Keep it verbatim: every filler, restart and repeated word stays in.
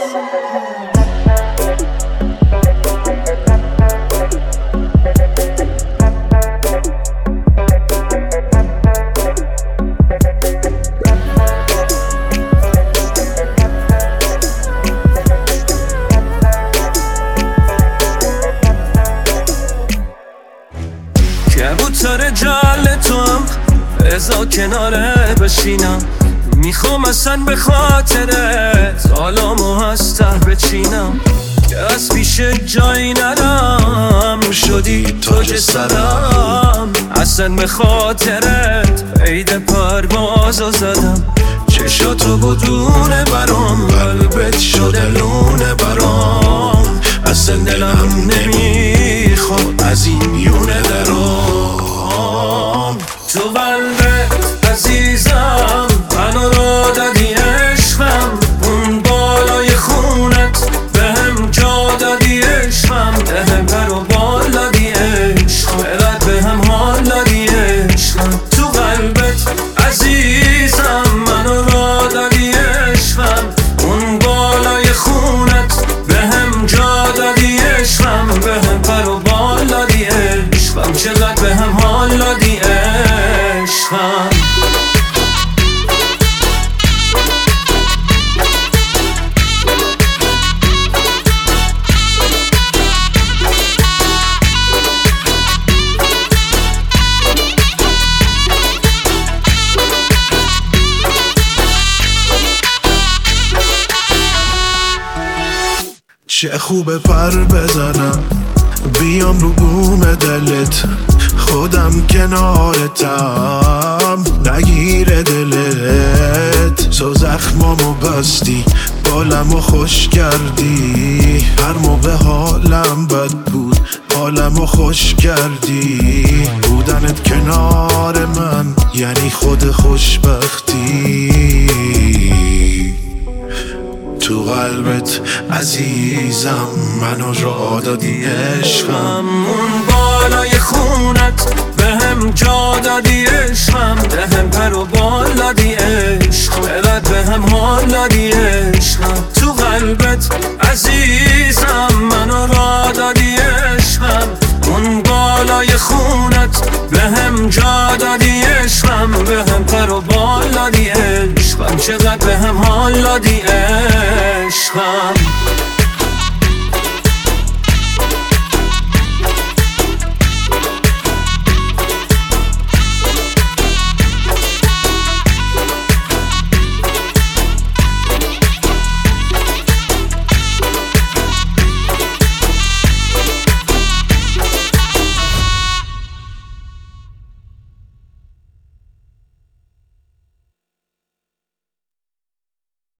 کبوتر جل تو هم ازا کناره بشینم، میخوام اصلا به خاطرت حالامو از ته بچینم، که از پیش جایی ندم شدی تاج سرم. اصلا به خاطرت عید پروازو زدم، چشاتو بدونه برام، قلبت شده لونه برام. اصلا دلم نمیخواد از این میونه درام. تو قلبت عزیزم منو را دادی عشقم، اون بالای خونت بهم جا دادی عشقم، بهم پر و بال دادی عشقم، اقدر بهم حال دادی عشقم. تو قلبت عزیزم منو را دادی عشقم، اون بالای خونت بهم جا دادی عشقم، بهم پر و بال دادی عشقم، چقدر بهم حال دادی عشقم. چه خوبه پر بزنم بیام رو بوم دلت، خودم کنارتم نگیره دلت. تو زخمامو بستی بالمو خوش کردی، هر موقع حالم بد بود حالمو خوش کردی. بودنت کنار من یعنی خود خوشبختی. تو قلبت عزیزم منو جا دادی عشقم، اون بالای خونت بهم جا دادی عشقم، بهم پر و بال دادی عشقم، اقدر بهم حال دادی عشقم. تو قلبت عزیزم منو را دادی عشقم، اون بالای خونت بهم جا دادی عشقم، بهم پر و بال دادی عشقم، چقدر بهم حال دادی عشقم.